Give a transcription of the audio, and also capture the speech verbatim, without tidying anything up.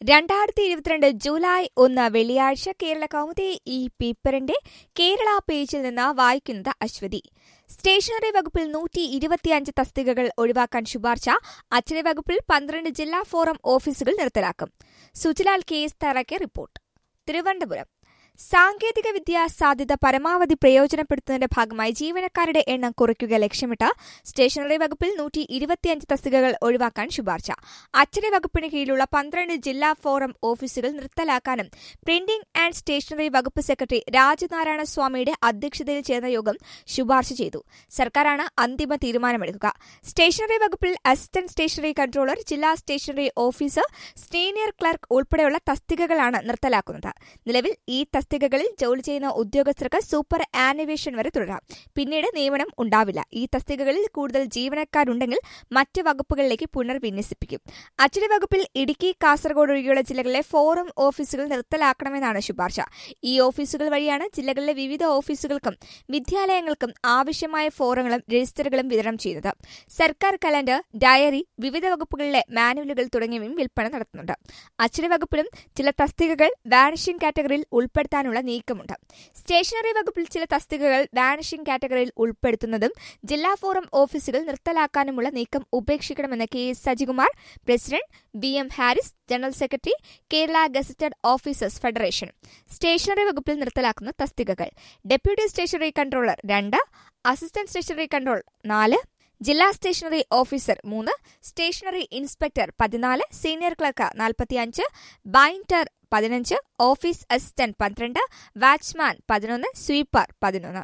രണ്ടായിരത്തി ഇരുപത്തിരണ്ട് ജൂലൈ ഒന്ന് വെള്ളിയാഴ്ച കേരള കൗമുദി ഈ പേപ്പറിന്റെ കേരള പേജിൽ നിന്ന് വായിക്കുന്നത് അശ്വതി. സ്റ്റേഷനറി വകുപ്പിൽ നൂറ്റി ഇരുപത്തിയഞ്ച് തസ്തികകൾ ഒഴിവാക്കാൻ ശുപാർശ. അച്ചടി വകുപ്പിൽ പന്ത്രണ്ട് ജില്ലാ ഫോറം ഓഫീസുകൾ നിർത്തലാക്കും. സുജിലാൽ കെ എസ് തയ്യാറാക്കിയ റിപ്പോർട്ട്. തിരുവനന്തപുരം. സാങ്കേതിക വിദ്യാ സാധ്യത പരമാവധി പ്രയോജനപ്പെടുത്തുന്നതിന്റെ ഭാഗമായി ജീവനക്കാരുടെ എണ്ണം കുറയ്ക്കുക ലക്ഷ്യമിട്ട് സ്റ്റേഷനറി വകുപ്പിൽ നൂറ്റി ഇരുപത്തിയഞ്ച് തസ്തികകൾ ഒഴിവാക്കാൻ ശുപാർശ. അച്ചടി വകുപ്പിന് കീഴിലുള്ള പന്ത്രണ്ട് ജില്ലാ ഫോറം ഓഫീസുകൾ നിർത്തലാക്കാനും പ്രിന്റിംഗ് ആൻഡ് സ്റ്റേഷനറി വകുപ്പ് സെക്രട്ടറി രാജനാരായണ സ്വാമിയുടെ അധ്യക്ഷതയിൽ ചേർന്ന യോഗം ശുപാർശ ചെയ്തു. സർക്കാരാണ് അന്തിമ തീരുമാനമെടുക്കുക. സ്റ്റേഷനറി വകുപ്പിൽ അസിസ്റ്റന്റ് സ്റ്റേഷനറി കൺട്രോളർ, ജില്ലാ സ്റ്റേഷനറി ഓഫീസർ, സീനിയർ ക്ലർക്ക് ഉൾപ്പെടെയുള്ള തസ്തികകളാണ് നിർത്തലാക്കുന്നത്. നിലവിൽ ഈ തസ്തികകളിൽ ജോലി ചെയ്യുന്ന ഉദ്യോഗസ്ഥർക്ക് സൂപ്പർ ആനുവേഷൻ വരെ തുടരാം. പിന്നീട് നിയമനം ഉണ്ടാവില്ല. ഈ തസ്തികകളിൽ കൂടുതൽ ജീവനക്കാരുണ്ടെങ്കിൽ മറ്റ് വകുപ്പുകളിലേക്ക് പുനർവിന്യസിപ്പിക്കും. അച്ചടി വകുപ്പിൽ ഇടുക്കി, കാസർഗോഡ് ഒഴികെയുള്ള ജില്ലകളിലെ ഫോറം ഓഫീസുകൾ നിർത്തലാക്കണമെന്നാണ് ശുപാർശ. ഈ ഓഫീസുകൾ വഴിയാണ് ജില്ലകളിലെ വിവിധ ഓഫീസുകൾക്കും വിദ്യാലയങ്ങൾക്കും ആവശ്യമായ ഫോറങ്ങളും രജിസ്റ്ററുകളും വിതരണം ചെയ്യുന്നത്. സർക്കാർ കലണ്ടർ, ഡയറി, വിവിധ വകുപ്പുകളിലെ മാനുവലുകൾ തുടങ്ങിയവയും വിൽപ്പന നടത്തുന്നുണ്ട്. അച്ചടി വകുപ്പിലും ചില തസ്തികകൾ വാനിഷിംഗ് കാറ്റഗറിയിൽ ഉൾപ്പെടുത്താനുള്ള നീക്കമുണ്ട്. സ്റ്റേഷനറി വകുപ്പിൽ ചില തസ്തികകൾ വാനിഷിംഗ് കാറ്റഗറിയിൽ ഉൾപ്പെടുത്തുന്നതും ജില്ലാ ഫോറം ഓഫീസുകൾ നിർത്തലാക്കാനുമുള്ള നീക്കം ഉപേക്ഷിക്കണമെന്ന് K S Sajikumar, president, B M Haris, general secretary, Kerala gazetted officers federation. Stationery വകുപ്പിൽ നിർത്തലാക്കുന്ന തസ്തികകൾ: ഡെപ്യൂട്ടി സ്റ്റേഷനറി കൺട്രോളർ രണ്ട്, അസിസ്റ്റന്റ് സ്റ്റേഷനറി കൺട്രോളർ നാല്, ജില്ലാ സ്റ്റേഷനറി ഓഫീസർ മൂന്ന്, സ്റ്റേഷനറി ഇൻസ്പെക്ടർ പതിനാല്, സീനിയർ ക്ലർക്ക് നാൽപ്പത്തിയഞ്ച്, ബൈൻഡർ പതിനഞ്ച്, ഓഫീസ് അസിസ്റ്റന്റ് പന്ത്രണ്ട്, വാച്ച്മാൻ പതിനൊന്ന്, സ്വീപ്പർ പതിനൊന്ന്.